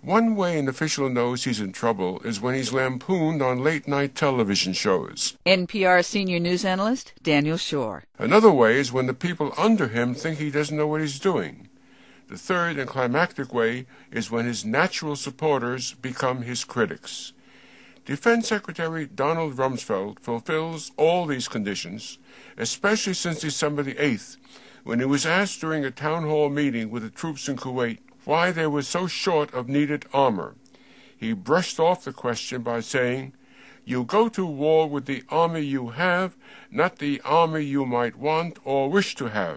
One way an official knows he's in trouble is when he's lampooned on late-night television shows. NPR senior news analyst Daniel Schorr. Another way is when the people under him think he doesn't know what he's doing. The third and climactic way is when his natural supporters become his critics. Defense Secretary Donald Rumsfeld fulfills all these conditions, especially since December the 8th, when he was asked during a town hall meeting with the troops in Kuwait why they were so short of needed armor. He brushed off the question by saying, "You go to war with the army you have, not the army you might want or wish to have."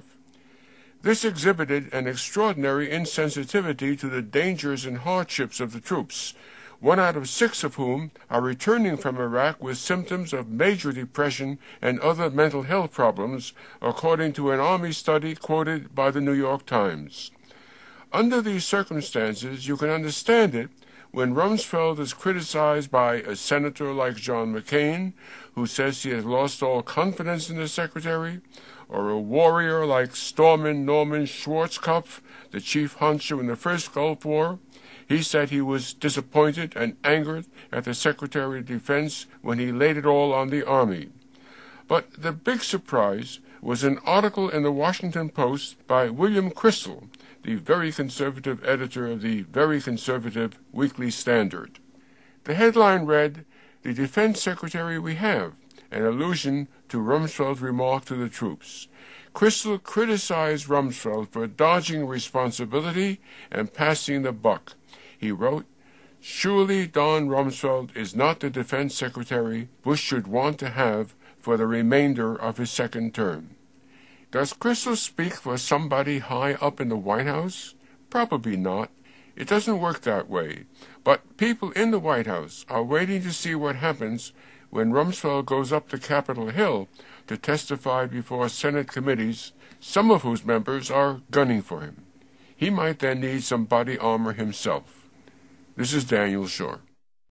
This exhibited an extraordinary insensitivity to the dangers and hardships of the troops, 1 out of 6 of whom are returning from Iraq with symptoms of major depression and other mental health problems, according to an Army study quoted by the New York Times. Under these circumstances, you can understand it when Rumsfeld is criticized by a senator like John McCain, who says he has lost all confidence in the secretary, or a warrior like Storeman Norman Schwarzkopf, the chief honcho in the first Gulf War. He said he was disappointed and angered at the Secretary of Defense when he laid it all on the Army. But the big surprise was an article in the Washington Post by William Kristol, the very conservative editor of the very conservative Weekly Standard. The headline read, "The Defense Secretary We Have," an allusion to Rumsfeld's remark to the troops. Kristol criticized Rumsfeld for dodging responsibility and passing the buck. He wrote, "Surely Don Rumsfeld is not the defense secretary Bush should want to have for the remainder of his second term." Does Kristol speak for somebody high up in the White House? Probably not. It doesn't work that way. But people in the White House are waiting to see what happens when Rumsfeld goes up to Capitol Hill to testify before Senate committees, some of whose members are gunning for him. He might then need some body armor himself. This is Daniel Schorr.